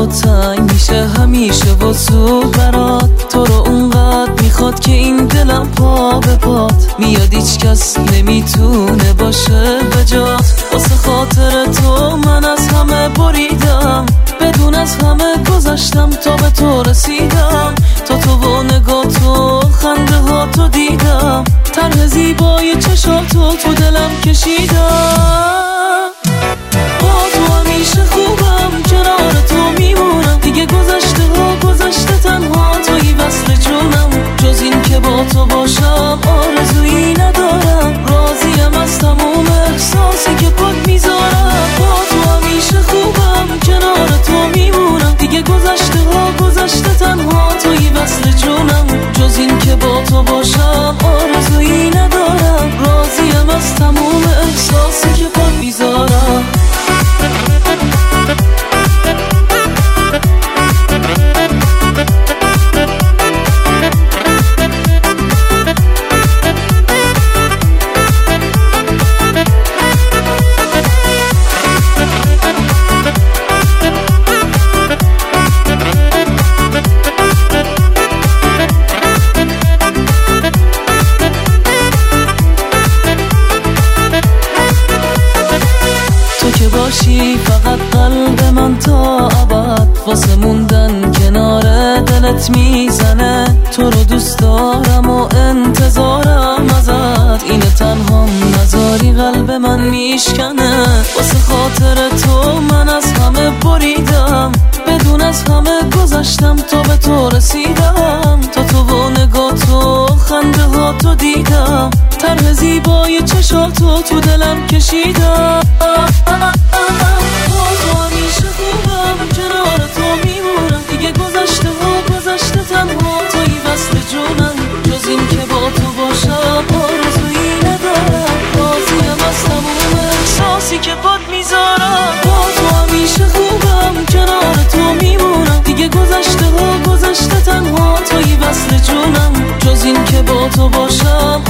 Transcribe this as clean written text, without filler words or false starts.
تنگ میشه همیشه و زود برات. تو رو اونقدر میخواد که این دلم پا به پات میاد، هیچ کس نمیتونه باشه به جات. واسه خاطر تو من از همه بریدم، بدون از همه گذشتم تا به تو رسیدم. تا تو و نگاه تو خنده ها تو دیدم، طرح زیبای چشاتو تو دلم کشیدم. با تو همیشه خوبم، کنار تو میمونم، دیگه گذشته ها گذشته، تنها توی وصل جونم. جز این که با تو باشم آرزویی ندارم، راضیم از تموم احساسی که پات میذارم. با تو همیشه خوبم، کنار تو میمونم، دیگه گذشته ها گذشته، تنها توی وصل جونم. جز این که با تو باشم آرزویی ندارم، راضیم از تموم احساسی که پات میذارم. که باشی فقط قلب من تا ابد، واسه موندن کنار دلت میزنه. تو رو دوست دارم و انتظارم ازت، اینه تنها نذاری قلب من میشکنه. واسه خاطر تو من از همه بریدم، بدون از همه گذشتم تا به تو رسیدم. تا تو و نگاه تو خنده ها تو دیدم، طرح زیبای چشاتو تو دلم کشیدم. با تو همیشه خوبم، کنار تو میمونم، دیگه گذشته ها گذشته، تنها توی وصل جونم. جز این که با تو باشم آرزویی ندارم، راضیم از تموم احساسی که پات میذارم. با تو همیشه خوبم، کنار تو میمونم، دیگه گذشته ها گذشته، تنها توی وصل جونم. جز این که با تو باشم